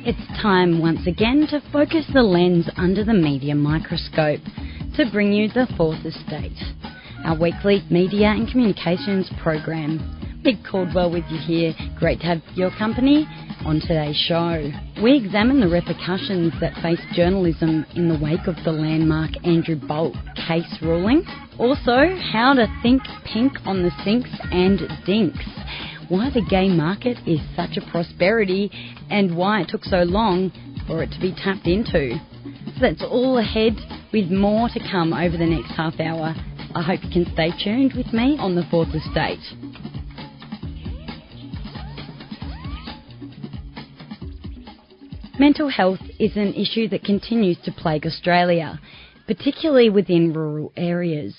It's time once again to focus the lens under the media microscope to bring you The Fourth Estate, our weekly media and communications program. Mick Caldwell with you here. Great to have your company on today's show. We examine the repercussions that face journalism in the wake of the landmark Andrew Bolt case ruling. Also, how to think pink on the sinks and dinks. Why the gay market is such a prosperity and why it took so long for it to be tapped into. So that's all ahead with more to come over the next half hour. I hope you can stay tuned with me on The Fourth Estate. Mental health is an issue that continues to plague Australia, particularly within rural areas.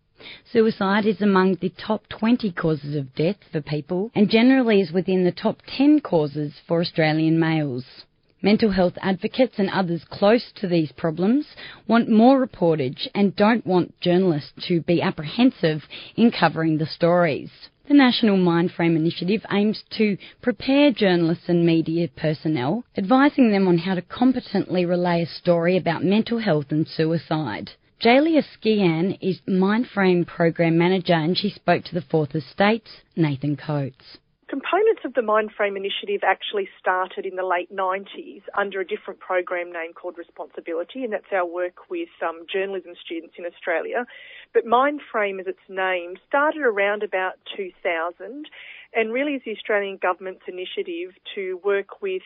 Suicide is among the top 20 causes of death for people and generally is within the top 10 causes for Australian males. Mental health advocates and others close to these problems want more reportage and don't want journalists to be apprehensive in covering the stories. The National Mindframe Initiative aims to prepare journalists and media personnel, advising them on how to competently relay a story about mental health and suicide. Jalia Skian is Mindframe Program Manager and she spoke to The Fourth Estate's Nathan Coates. Components of the Mindframe Initiative actually started in the late 90s under a different program name called Responsibility, and that's our work with journalism students in Australia. But Mindframe, as it's named, started around about 2000 and really is the Australian government's initiative to work with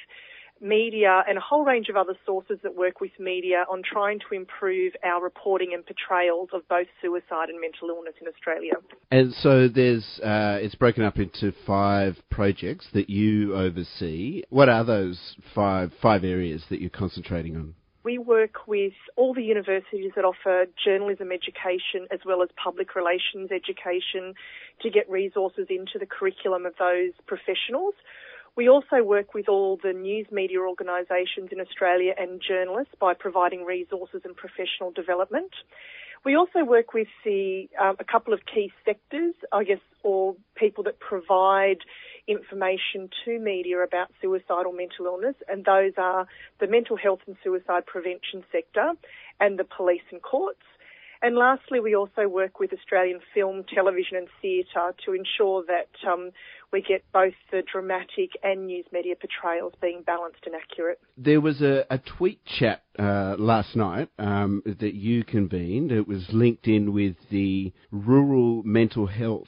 media and a whole range of other sources that work with media on trying to improve our reporting and portrayals of both suicide and mental illness in Australia. And so there's it's broken up into 5 projects that you oversee. What are those five areas that you're concentrating on? We work with all the universities that offer journalism education as well as public relations education to get resources into the curriculum of those professionals. We also work with all the news media organisations in Australia and journalists by providing resources and professional development. We also work with a couple of key sectors, I guess, or people that provide information to media about suicide or mental illness, and those are the mental health and suicide prevention sector and the police and courts. And lastly, we also work with Australian film, television and theatre to ensure that we get both the dramatic and news media portrayals being balanced and accurate. There was a tweet chat last night that you convened. It was linked in with the Rural Mental Health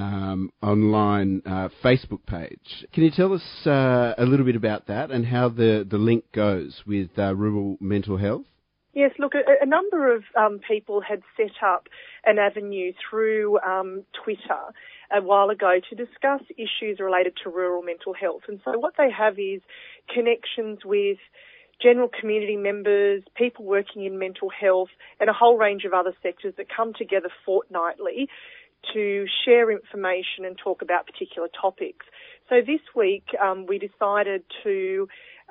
online Facebook page. Can you tell us a little bit about that and how the link goes with Rural Mental Health? Yes, look, a number of people had set up an avenue through Twitter a while ago to discuss issues related to rural mental health. And so what they have is connections with general community members, people working in mental health, and a whole range of other sectors that come together fortnightly to share information and talk about particular topics. So this week we decided to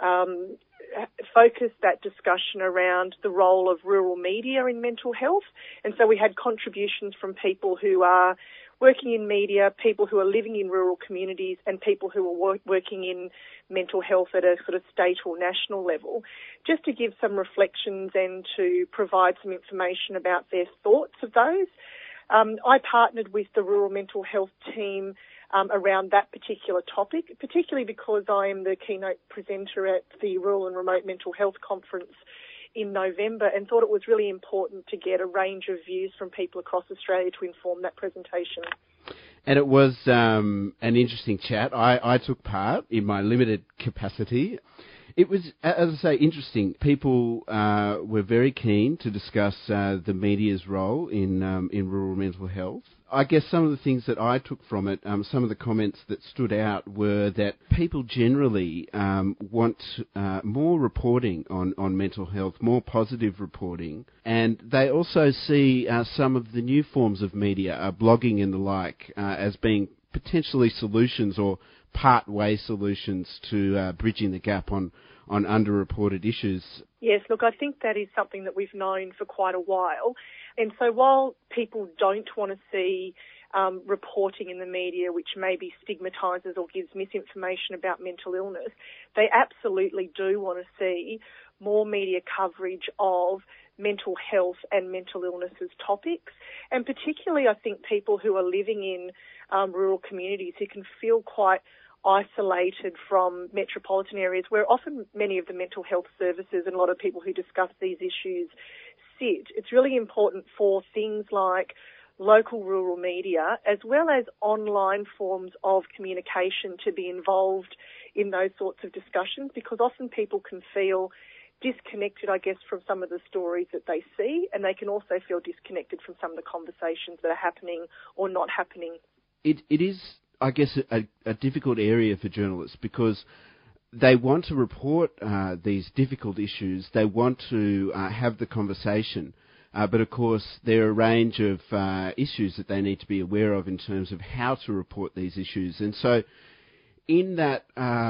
focus that discussion around the role of rural media in mental health. And so we had contributions from people who are working in media, people who are living in rural communities, and people who are working in mental health at a sort of state or national level, just to give some reflections and to provide some information about their thoughts of those. I partnered with the rural mental health team around that particular topic, particularly because I am the keynote presenter at the Rural and Remote Mental Health Conference in November and thought it was really important to get a range of views from people across Australia to inform that presentation. And it was an interesting chat. I took part in my limited capacity. It was, as I say, interesting. People were very keen to discuss the media's role in rural mental health. I guess some of the things that I took from it, some of the comments that stood out were that people generally want more reporting on mental health, more positive reporting, and they also see some of the new forms of media, blogging and the like, as being potentially solutions or part-way solutions to bridging the gap on underreported issues. Yes, look, I think that is something that we've known for quite a while. And so while people don't want to see reporting in the media which maybe stigmatises or gives misinformation about mental illness. They absolutely do want to see more media coverage of mental health and mental illness as topics, and particularly I think people who are living in rural communities who can feel quite isolated from metropolitan areas where often many of the mental health services and a lot of people who discuss these issues sit. It's really important for things like local rural media as well as online forms of communication to be involved in those sorts of discussions, because often people can feel disconnected, I guess, from some of the stories that they see, and they can also feel disconnected from some of the conversations that are happening or not happening. It is, I guess, a difficult area for journalists because they want to report these difficult issues. They want to have the conversation. But, of course, there are a range of issues that they need to be aware of in terms of how to report these issues. And so in that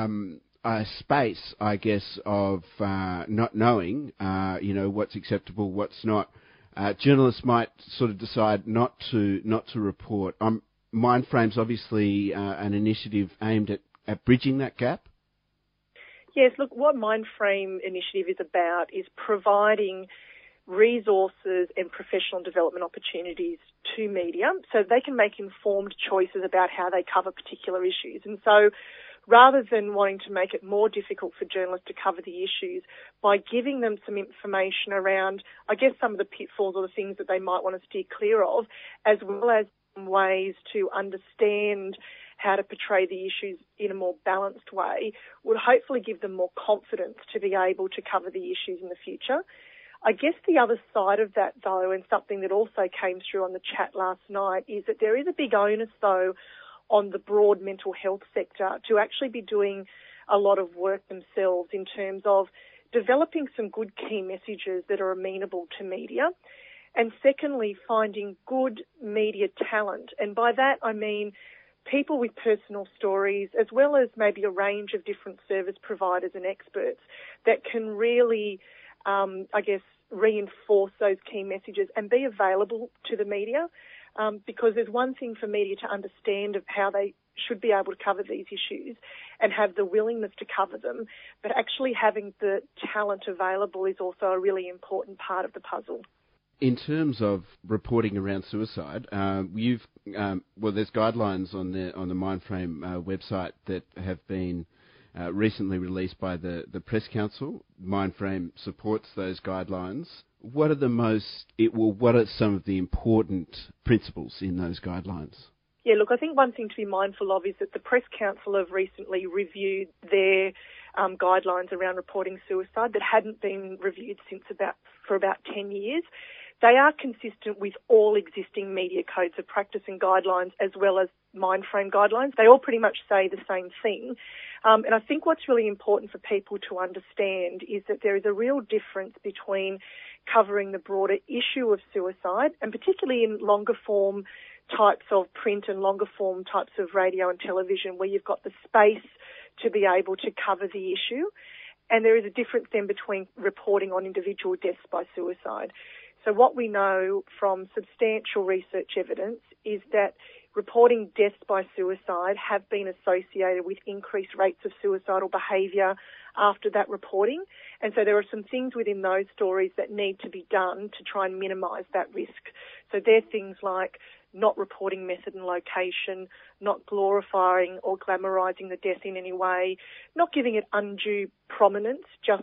space, I guess, of not knowing, what's acceptable, what's not, journalists might sort of decide not to report. Mindframe's obviously an initiative aimed at bridging that gap. Yes, look, what Mindframe initiative is about is providing resources and professional development opportunities to media so they can make informed choices about how they cover particular issues. And so rather than wanting to make it more difficult for journalists to cover the issues, by giving them some information around, I guess, some of the pitfalls or the things that they might want to steer clear of, as well as ways to understand how to portray the issues in a more balanced way, would hopefully give them more confidence to be able to cover the issues in the future. I guess the other side of that, though, and something that also came through on the chat last night, is that there is a big onus, though, on the broad mental health sector to actually be doing a lot of work themselves in terms of developing some good key messages that are amenable to media. And secondly, finding good media talent. And by that I mean people with personal stories, as well as maybe a range of different service providers and experts that can really, reinforce those key messages and be available to the media. Because there's one thing for media to understand of how they should be able to cover these issues and have the willingness to cover them, but actually having the talent available is also a really important part of the puzzle. In terms of reporting around suicide, there's guidelines on the Mindframe website that have been recently released by the Press Council. Mindframe supports those guidelines. What are some of the important principles in those guidelines? Yeah, look, I think one thing to be mindful of is that the Press Council have recently reviewed their guidelines around reporting suicide that hadn't been reviewed for about 10 years. They are consistent with all existing media codes of practice and guidelines, as well as Mindframe guidelines. They all pretty much say the same thing. And I think what's really important for people to understand is that there is a real difference between covering the broader issue of suicide, and particularly in longer form types of print and longer form types of radio and television, where you've got the space to be able to cover the issue. And there is a difference then between reporting on individual deaths by suicide. So what we know from substantial research evidence is that reporting deaths by suicide have been associated with increased rates of suicidal behaviour after that reporting. And so there are some things within those stories that need to be done to try and minimise that risk. So they're things like not reporting method and location, not glorifying or glamorising the death in any way, not giving it undue prominence, just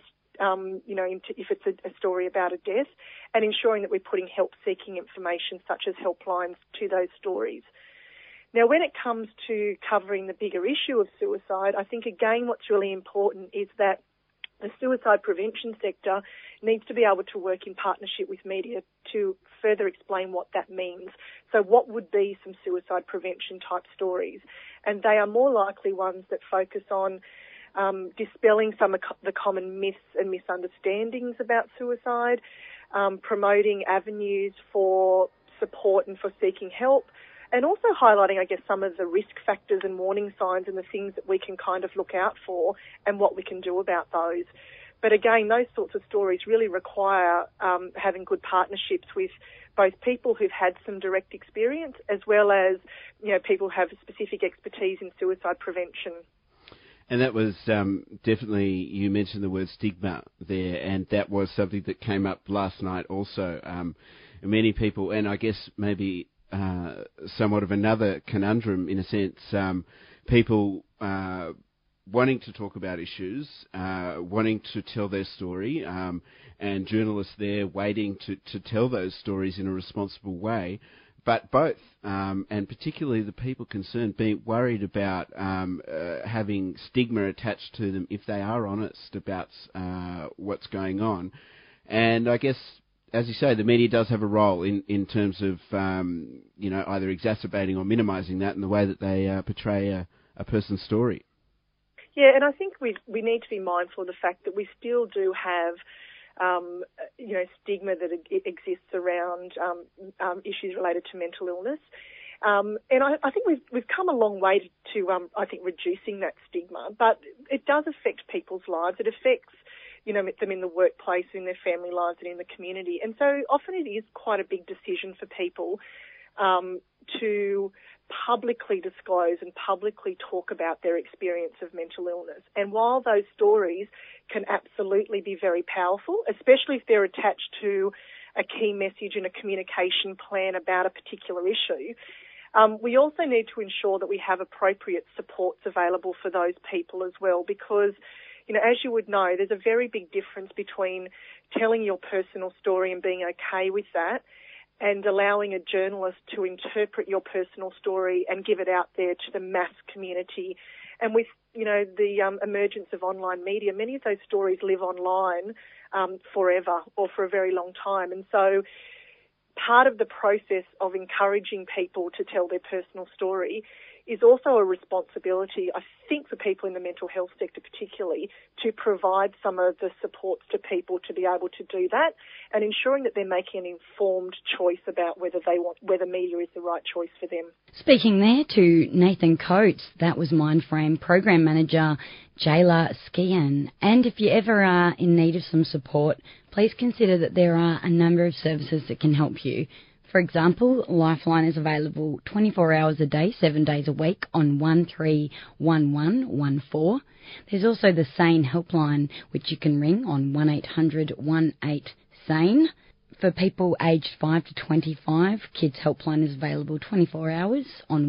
if it's a story about a death, and ensuring that we're putting help-seeking information such as helplines to those stories. Now, when it comes to covering the bigger issue of suicide, I think, again, what's really important is that the suicide prevention sector needs to be able to work in partnership with media to further explain what that means. So what would be some suicide prevention type stories? And they are more likely ones that focus on dispelling some of the common myths and misunderstandings about suicide, promoting avenues for support and for seeking help, and also highlighting, I guess, some of the risk factors and warning signs and the things that we can kind of look out for and what we can do about those. But again, those sorts of stories really require having good partnerships with both people who've had some direct experience as well as, people who have specific expertise in suicide prevention. And that was definitely, you mentioned the word stigma there, and that was something that came up last night also. Many people, and I guess maybe somewhat of another conundrum in a sense, people wanting to talk about issues, wanting to tell their story, and journalists there waiting to tell those stories in a responsible way. But both, and particularly the people concerned, being worried about having stigma attached to them if they are honest about what's going on. And I guess, as you say, the media does have a role in terms of, either exacerbating or minimising that in the way that they portray a person's story. Yeah, and I think we need to be mindful of the fact that we still do have stigma that exists around issues related to mental illness. And I think we've come a long way to reducing that stigma, but it does affect people's lives. It affects, them in the workplace, in their family lives and in the community. And so often it is quite a big decision for people to publicly disclose and publicly talk about their experience of mental illness. And while those stories can absolutely be very powerful, especially if they're attached to a key message and a communication plan about a particular issue, we also need to ensure that we have appropriate supports available for those people as well, because, as you would know, there's a very big difference between telling your personal story and being okay with that and allowing a journalist to interpret your personal story and give it out there to the mass community. And with, the emergence of online media, many of those stories live online forever or for a very long time. And so part of the process of encouraging people to tell their personal story is also a responsibility, I think, for people in the mental health sector particularly, to provide some of the supports to people to be able to do that, and ensuring that they're making an informed choice about whether media is the right choice for them. Speaking there to Nathan Coates, that was Mindframe Program Manager Jayla Skian. And if you ever are in need of some support, please consider that there are a number of services that can help you. For example, Lifeline is available 24 hours a day, 7 days a week on 131114. There's also the SANE helpline, which you can ring on 1800-18-SANE. For people aged 5 to 25, Kids Helpline is available 24 hours on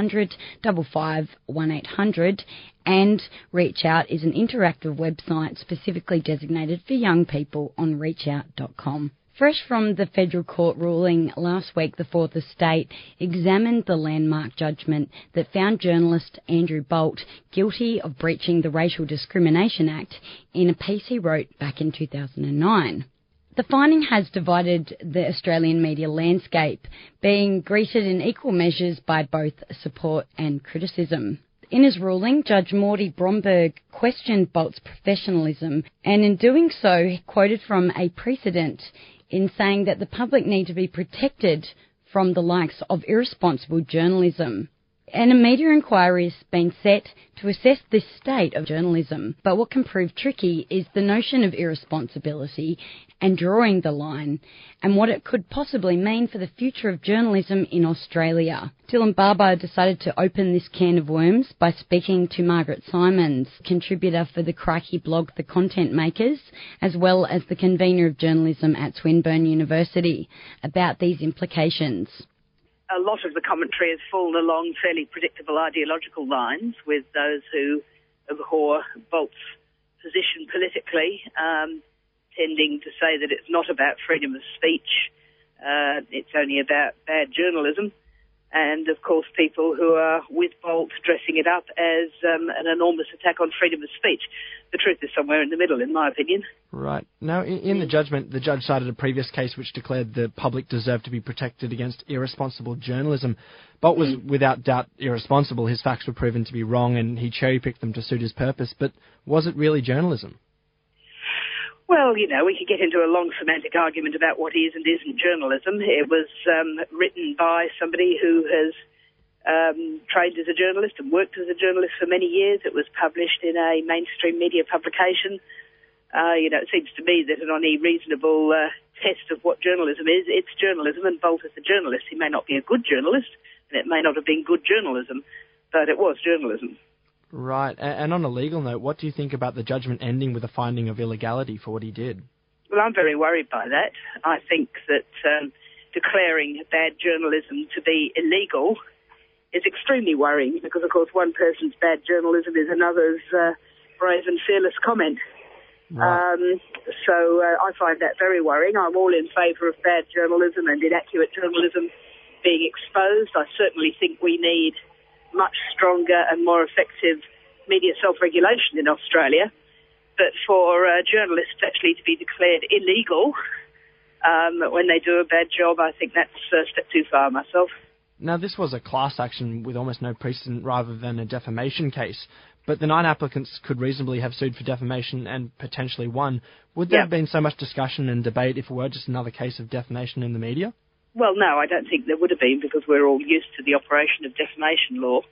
1800-555-1800. And Reach Out is an interactive website specifically designated for young people on reachout.com. Fresh from the federal court ruling last week, the Fourth Estate examined the landmark judgment that found journalist Andrew Bolt guilty of breaching the Racial Discrimination Act in a piece he wrote back in 2009. The finding has divided the Australian media landscape, being greeted in equal measures by both support and criticism. In his ruling, Judge Morty Bromberg questioned Bolt's professionalism, and in doing so, he quoted from a precedent in saying that the public need to be protected from the likes of irresponsible journalism. And a media inquiry has been set to assess this state of journalism. But what can prove tricky is the notion of irresponsibility and drawing the line, and what it could possibly mean for the future of journalism in Australia. Dylan Barber decided to open this can of worms by speaking to Margaret Simons, contributor for the Crikey blog The Content Makers, as well as the convener of journalism at Swinburne University, about these implications. A lot of the commentary has fallen along fairly predictable ideological lines, with those who abhor Bolt's position politically tending to say that it's not about freedom of speech, it's only about bad journalism. And, of course, people who are with Bolt dressing it up as an enormous attack on freedom of speech. The truth is somewhere in the middle, in my opinion. Right. Now, in the judgment, the judge cited a previous case which declared the public deserved to be protected against irresponsible journalism. Bolt was, without doubt, irresponsible. His facts were proven to be wrong, and he cherry-picked them to suit his purpose. But was it really journalism? Well, we could get into a long semantic argument about what is and isn't journalism. It was written by somebody who has trained as a journalist and worked as a journalist for many years. It was published in a mainstream media publication. It seems to me that on any reasonable test of what journalism is, it's journalism, and Bolt is a journalist. He may not be a good journalist, and it may not have been good journalism, but it was journalism. Right. And on a legal note, what do you think about the judgment ending with a finding of illegality for what he did? Well, I'm very worried by that. I think that declaring bad journalism to be illegal is extremely worrying because, of course, one person's bad journalism is another's brave and fearless comment. Right. I find that very worrying. I'm all in favour of bad journalism and inaccurate journalism being exposed. I certainly think we need much stronger and more effective media self-regulation in Australia. But for journalists actually to be declared illegal when they do a bad job, I think that's a step too far myself. Now, this was a class action with almost no precedent rather than a defamation case, but the 9 applicants could reasonably have sued for defamation and potentially won. Would there have been so much discussion and debate if it were just another case of defamation in the media? Well, no, I don't think there would have been because we're all used to the operation of defamation law.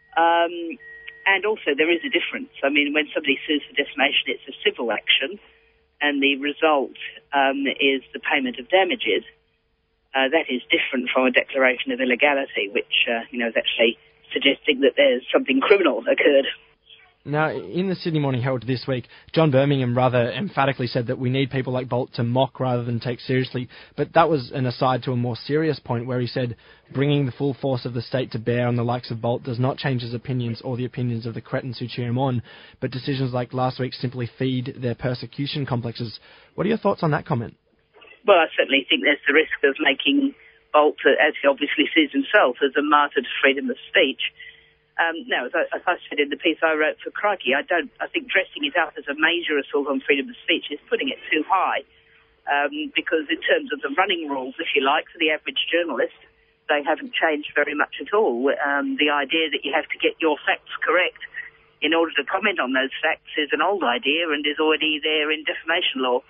And also there is a difference. I mean, when somebody sues for defamation, it's a civil action, and the result is the payment of damages. That is different from a declaration of illegality, which, is actually suggesting that there's something criminal occurred. Now, in the Sydney Morning Herald this week, John Birmingham rather emphatically said that we need people like Bolt to mock rather than take seriously, but that was an aside to a more serious point where he said bringing the full force of the state to bear on the likes of Bolt does not change his opinions or the opinions of the cretins who cheer him on, but decisions like last week simply feed their persecution complexes. What are your thoughts on that comment? Well, I certainly think there's the risk of making Bolt, as he obviously sees himself, as a martyr to freedom of speech. No, as I said in the piece I wrote for Crikey, I think dressing it up as a major assault on freedom of speech is putting it too high, because in terms of the running rules, if you like, for the average journalist, they haven't changed very much at all. The idea that you have to get your facts correct in order to comment on those facts is an old idea and is already there in defamation law.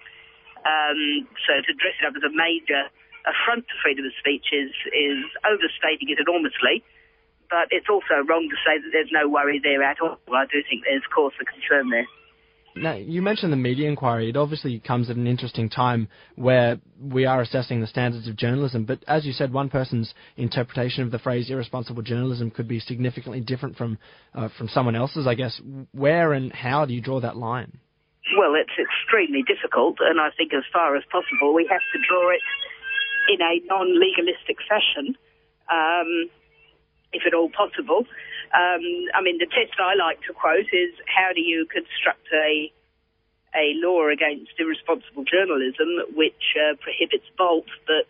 So to dress it up as a major affront to freedom of speech is overstating it enormously. But it's also wrong to say that there's no worry there at all. I do think there's cause for concern there. Now, you mentioned the media inquiry. It obviously comes at an interesting time where we are assessing the standards of journalism. But as you said, one person's interpretation of the phrase irresponsible journalism could be significantly different from someone else's, I guess. Where and how do you draw that line? Well, it's extremely difficult, and I think as far as possible we have to draw it in a non-legalistic fashion. If at all possible. The test I like to quote is how do you construct a law against irresponsible journalism which prohibits Bolt but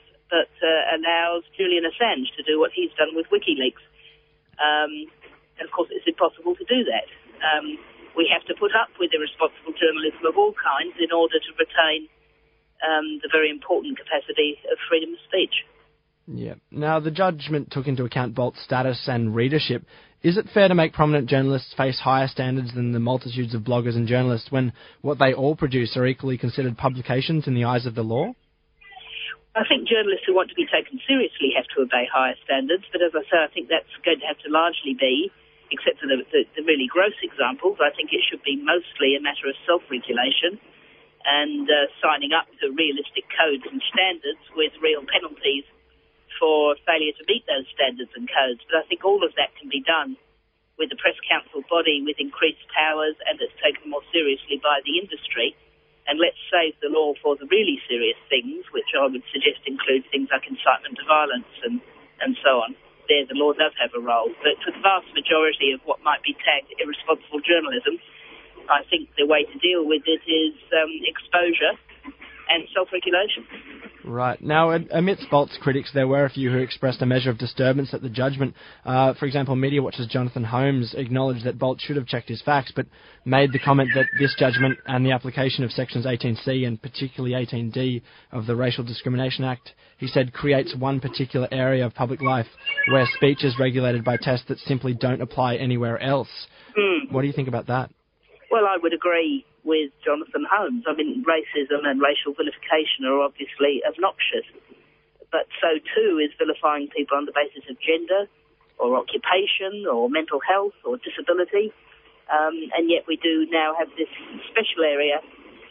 allows Julian Assange to do what he's done with WikiLeaks. And of course it's impossible to do that. We have to put up with irresponsible journalism of all kinds in order to retain the very important capacity of freedom of speech. Yeah. Now, the judgment took into account Bolt's status and readership. Is it fair to make prominent journalists face higher standards than the multitudes of bloggers and journalists when what they all produce are equally considered publications in the eyes of the law? I think journalists who want to be taken seriously have to obey higher standards, but as I say, I think that's going to have to largely be, except for the really gross examples, I think it should be mostly a matter of self-regulation and signing up to realistic codes and standards with real penalties for failure to meet those standards and codes. But I think all of that can be done with the Press Council body with increased powers and it's taken more seriously by the industry. And let's save the law for the really serious things, which I would suggest include things like incitement to violence and so on. There the law does have a role. But for the vast majority of what might be tagged irresponsible journalism, I think the way to deal with it is exposure and self-regulation. Right. Now, amidst Bolt's critics, there were a few who expressed a measure of disturbance at the judgment. For example, Media Watch's Jonathan Holmes acknowledged that Bolt should have checked his facts, but made the comment that this judgment and the application of Sections 18C and particularly 18D of the Racial Discrimination Act, he said, creates one particular area of public life where speech is regulated by tests that simply don't apply anywhere else. What do you think about that? Well, I would agree with Jonathan Holmes. I mean, racism and racial vilification are obviously obnoxious, but so too is vilifying people on the basis of gender or occupation or mental health or disability, and yet we do now have this special area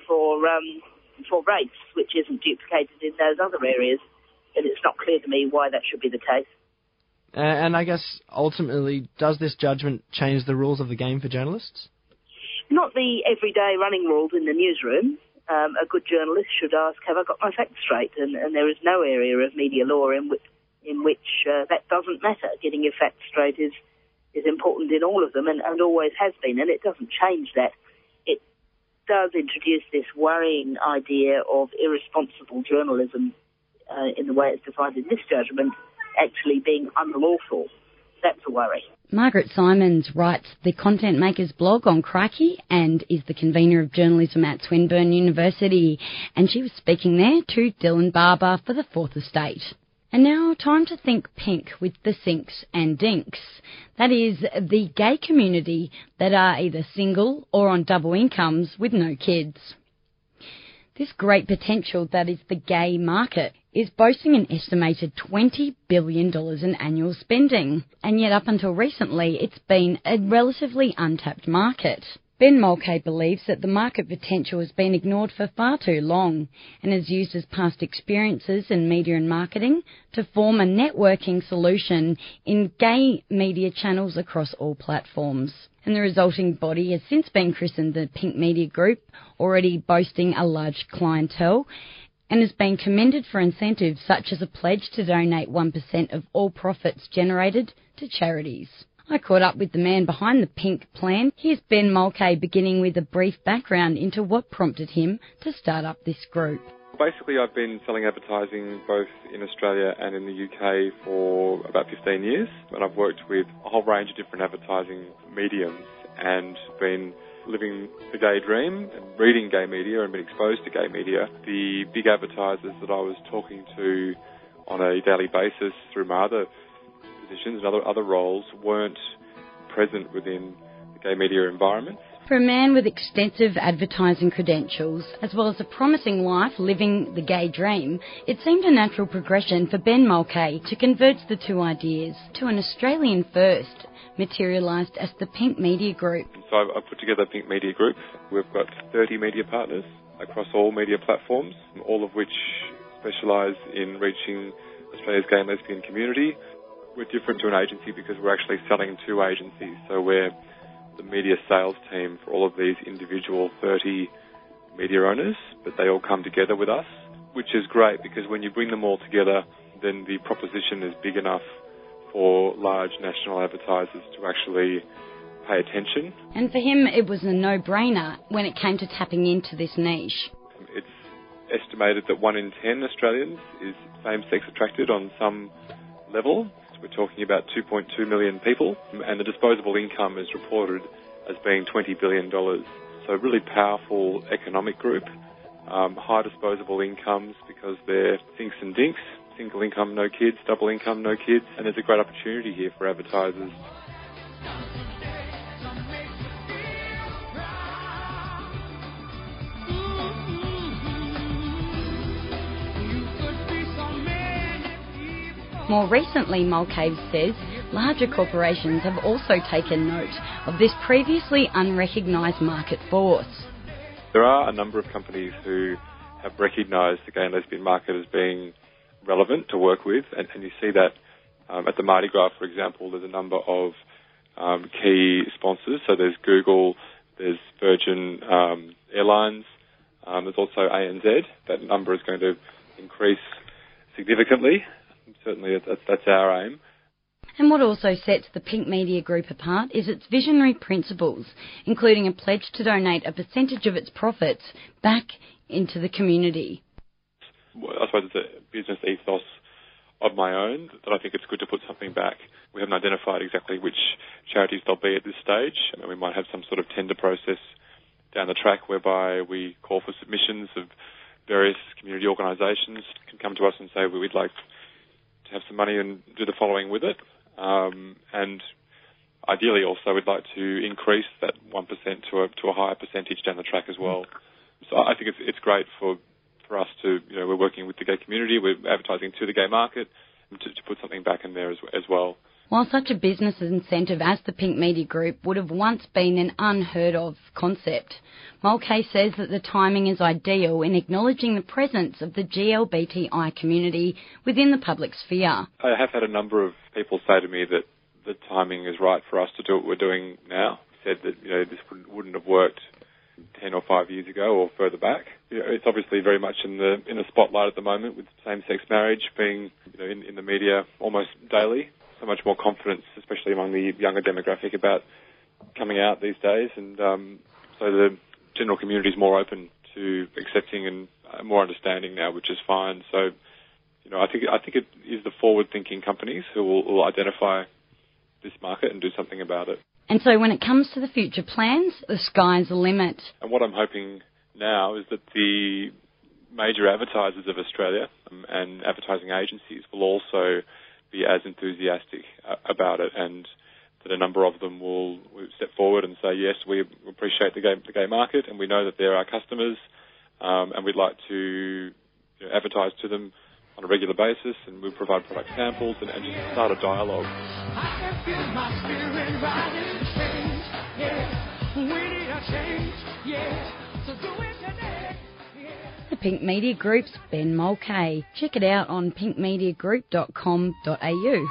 for race, which isn't duplicated in those other areas. And it's not clear to me why that should be the case. And I guess, ultimately, does this judgment change the rules of the game for journalists? Not the everyday running rules in the newsroom. A good journalist should ask, have I got my facts straight? And there is no area of media law in which that doesn't matter. Getting your facts straight is important in all of them and always has been, and it doesn't change that. It does introduce this worrying idea of irresponsible journalism in the way it's defined in this judgment actually being unlawful. That's a worry. Margaret Simons writes the Content Makers blog on Crikey and is the convener of journalism at Swinburne University. And she was speaking there to Dylan Barber for the Fourth Estate. And now, time to think pink with the Sinks and Dinks. That is, the gay community that are either single or on double incomes with no kids. This great potential that is the gay market is boasting an estimated $20 billion in annual spending, and yet up until recently it's been a relatively untapped market. Ben Mulcahy believes that the market potential has been ignored for far too long and has used his past experiences in media and marketing to form a networking solution in gay media channels across all platforms. And the resulting body has since been christened the Pink Media Group, already boasting a large clientele, and has been commended for incentives such as a pledge to donate 1% of all profits generated to charities. I caught up with the man behind the Pink plan. Here's Ben Mulcahy, beginning with a brief background into what prompted him to start up this group. Basically, I've been selling advertising both in Australia and in the UK for about 15 years, and I've worked with a whole range of different advertising mediums and been living the gay dream and reading gay media and been exposed to gay media. The big advertisers that I was talking to on a daily basis through my other positions and other roles weren't present within the gay media environment. For a man with extensive advertising credentials, as well as a promising life living the gay dream, it seemed a natural progression for Ben Mulcahy to convert the two ideas to an Australian first, materialised as the Pink Media Group. So I put together a Pink Media Group. We've got 30 media partners across all media platforms, all of which specialise in reaching Australia's gay and lesbian community. We're different to an agency because we're actually selling to agencies, so we're the media sales team for all of these individual 30 media owners, but they all come together with us, which is great because when you bring them all together, then the proposition is big enough for large national advertisers to actually pay attention. And for him, it was a no-brainer when it came to tapping into this niche. It's estimated that 1 in 10 Australians is same-sex attracted on some level. We're talking about 2.2 million people, and the disposable income is reported as being $20 billion. So a really powerful economic group, high disposable incomes because they're Sinks and Dinks, single income, no kids, double income, no kids, and there's a great opportunity here for advertisers. More recently, Mulcahy says, larger corporations have also taken note of this previously unrecognised market force. There are a number of companies who have recognised the gay and lesbian market as being relevant to work with, and you see that at the Mardi Gras, for example, there's a number of key sponsors. So there's Google, there's Virgin Airlines, there's also ANZ. That number is going to increase significantly. Certainly, that's our aim. And what also sets the Pink Media Group apart is its visionary principles, including a pledge to donate a percentage of its profits back into the community. I suppose it's a business ethos of my own that I think it's good to put something back. We haven't identified exactly which charities they'll be at this stage. I mean, we might have some sort of tender process down the track whereby we call for submissions of various community organisations can come to us and say, we'd like to have some money and do the following with it. And ideally also we'd like to increase that 1% to a higher percentage down the track as well. So I think it's great for us to, we're working with the gay community, we're advertising to the gay market, and to put something back in there as well. While such a business incentive as the Pink Media Group would have once been an unheard-of concept, Mulcahy says that the timing is ideal in acknowledging the presence of the GLBTI community within the public sphere. I have had a number of people say to me that the timing is right for us to do what we're doing now. Said that this wouldn't have worked 10 or 5 years ago or further back. It's obviously very much in the spotlight at the moment, with same-sex marriage being in the media almost daily. So much more confidence, especially among the younger demographic, about coming out these days, and so the general community is more open to accepting and more understanding now, which is fine. So, I think it is the forward-thinking companies who will identify this market and do something about it. And so when it comes to the future plans, the sky's the limit. And what I'm hoping now is that the major advertisers of Australia and advertising agencies will also be as enthusiastic about it, and that a number of them will step forward and say, yes, we appreciate the gay market, and we know that they're our customers, and we'd like to advertise to them on a regular basis, and we'll provide product samples and just start a dialogue. I can feel my spirit rising to change, yeah. We need a change, yeah. So do it today, yeah. The Pink Media Group's Ben Mulcahy. Check it out on pinkmediagroup.com.au.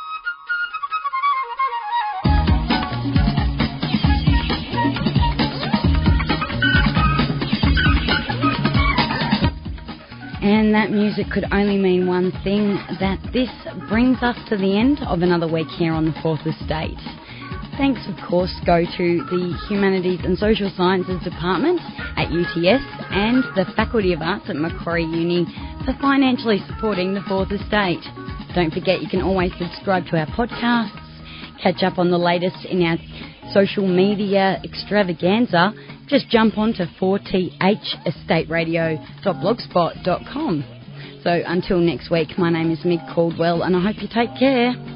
And that music could only mean one thing, that this brings us to the end of another week here on the Fourth Estate. Thanks, of course, go to the Humanities and Social Sciences Department at UTS and the Faculty of Arts at Macquarie Uni for financially supporting the Fourth Estate. Don't forget you can always subscribe to our podcasts, catch up on the latest in our social media extravaganza. Just jump on to 4thestateradio.blogspot.com. So until next week, my name is Mig Caldwell and I hope you take care.